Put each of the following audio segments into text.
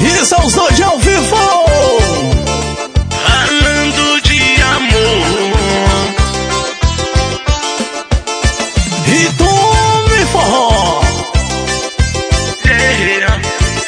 Isso é os dois ao vivo. Falando de amor. E tome forró. Yeah.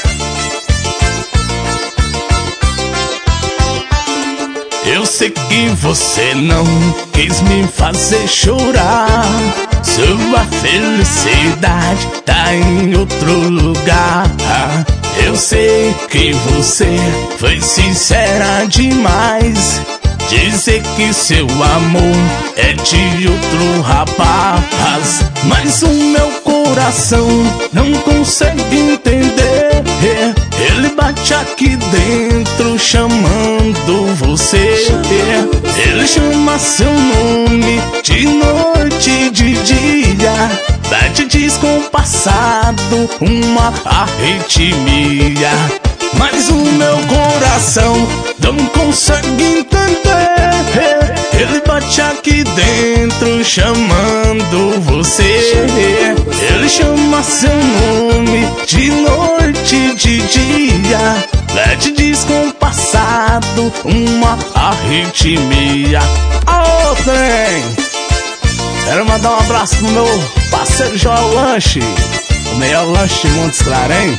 Eu sei que você não quis me fazer chorar. Sua felicidade tá em outro lugar. Eu sei que você foi sincera demais. Dizer que seu amor é de outro rapaz. Mas o meu coração não consegue entender. Ele bate aqui dentro chamando você. Ele chama seu nome de noite e de dia. Bate descompassado, uma arritmia. Mas o meu coração não consegue entender. Ele bate aqui dentro chamando você. Ele chama seu nome de noite e de dia. Bate descompassado, uma arritmia. Ô, trem! Quero mandar um abraço pro meu parceiro Joel Lanche, o melhor lanche de Montes Claros, hein?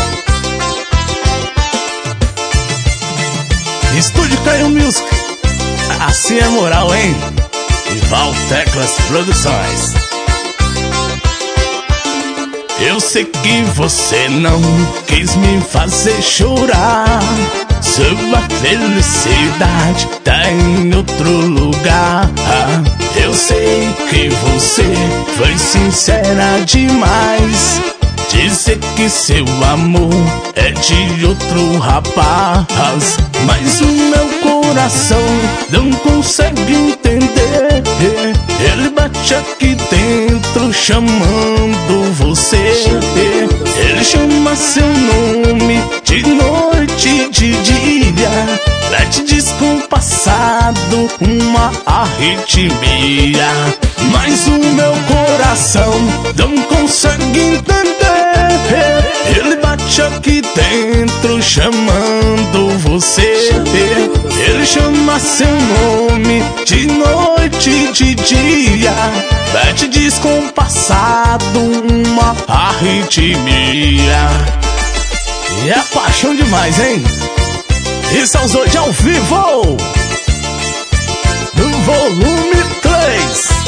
Estúdio Caio Music, assim é moral, hein? E Val Teclas Produções. Eu sei que você não quis me fazer chorar. Sua felicidade tá em outro lugar. Eu sei que você foi sincera demais. Dizer que seu amor é de outro rapaz. Mas o meu coração não consegue entender. Ele bate aqui dentro chamando você. Ele chama seu nome de noite e de dia. Bate descompassado, uma arritmia. Mas o meu coração não consegue entender. Ele bate aqui dentro chamando você. Ele chama seu nome de noite e de dia. Bate descompassado, uma arritmia. E é paixão demais, hein? Isso é os dois ao vivo, no volume 3.